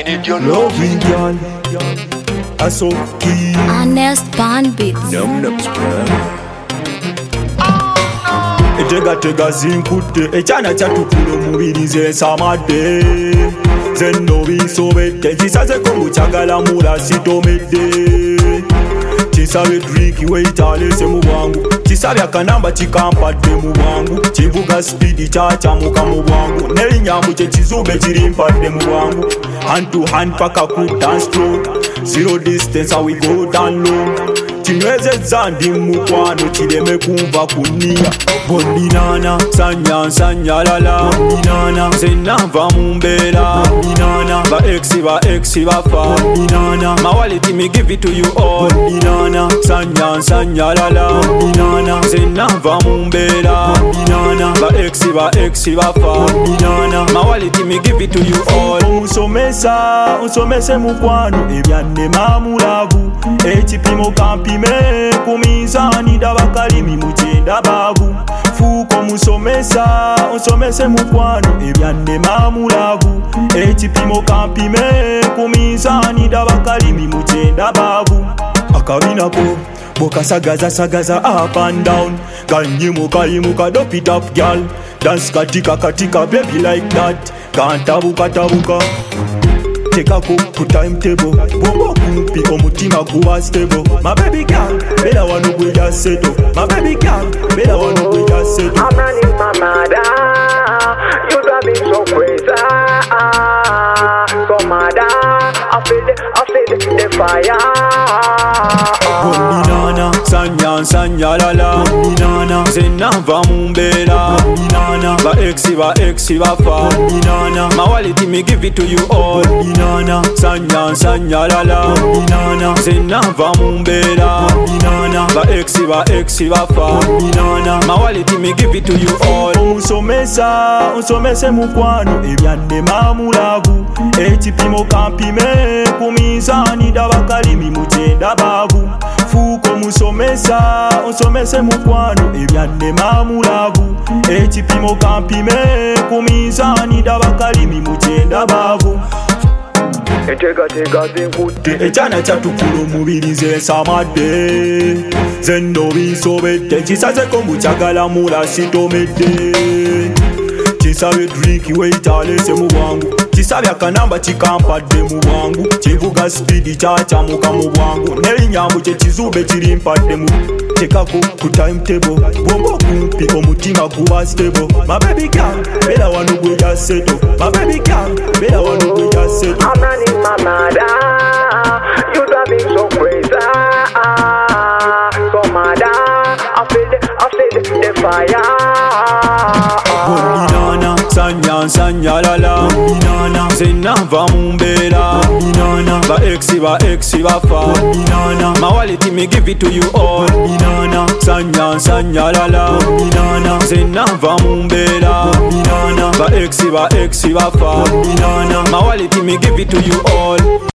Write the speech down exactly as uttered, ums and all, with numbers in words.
did you know? Loving girl, I so keen. Honest Band Beats. Num num spray. Etega tega zinkutte echana chatukulo mubiri ze samade zeno bisobete chisaze kongu chagala mula sitomede chisabe drink weitale se mu bwangu chisabe akanamba chikampadde mu bwangu chivuga speed chacha muka mu bwangu nelinyambu che chizube chirimpadde mu bwangu hand to hand paka ku dance floor zero distance how we go down low chinweze zandi mukwano chileme kumva kunia bondinana sanya sanya lala bondinana zenava mumbera bondinana ba exi ba exi ba fa bondinana mawaliti me give it to you all bondinana sanya sanya lala bondinana zenava mumbera bondinana ba exi ba exi ba fa bondinana mawaliti me give it to you all umusomesa usomese mukwano ebyane mamulavu ekipimo kampi me kumizani dabakalimi mugenda babu fuko musomesa usomese mukwano ebyane mamulavu ekipimo kampime kumizani dabakalimi mugenda babu akabinako bokasagaza sagaza up and down kanyimuka yimuka dop it up girl dance katika katika baby like that kantabuka tabuka Teka ku ku timetable Bombo kumpi omutima guwa stable My baby girl, bela wanu gwe ya seto My baby girl, bela wanu gwe ya seto I'm running my mother You drive me so crazy So mother I feel the, I feel the, the fire Bondinana, sanya sanya lala Bondinana, zenava mumbera Bondinana, ba exi ba exi ba fa Bondinana, mawaliti me give it to you all Bondinana, sanya sanya lala Bondinana, zenava mumbera Bondinana, ba exi ba exi ba fa Bondinana, mawaliti me give it to you all Usomesa, usomese mukwano ebyane mamulavu ekipimo kampime kumizani dabakalimi mugenda babu fuko musomesa usomese mukwano ebyane mamulavu ekipimo kampime kumizani dabakalimi mugenda babu Etega tega zinkutte echana chatukulo mubiri ze samade zeno bisobete chisaze kongu chagala mula sitomede chisabe drink weitale se mu bwangu chisabe akanamba chikampadde mu bwangu chivuga speed chacha muka mu bwangu nelinyambu che chizube chirimpadde mu tekako ku timetable bombo kumpi omutima guwa stable My baby girl bela wanu gwe ya seto My baby girl bela wanu gwe ya seto I'm running my mother You drive me so crazy So mother I feel the, I feel the, the fire Bondinana, sanya sanya lala Bondinana, zenava mumbera Bondinana, ba exi ba exi ba fa Bondinana, mawaliti me give it to you all Bondinana, sanya sanya lala Bondinana, zenava mumbera Bondinana, ba exi ba exi ba fa Bondinana, mawaliti me give it to you all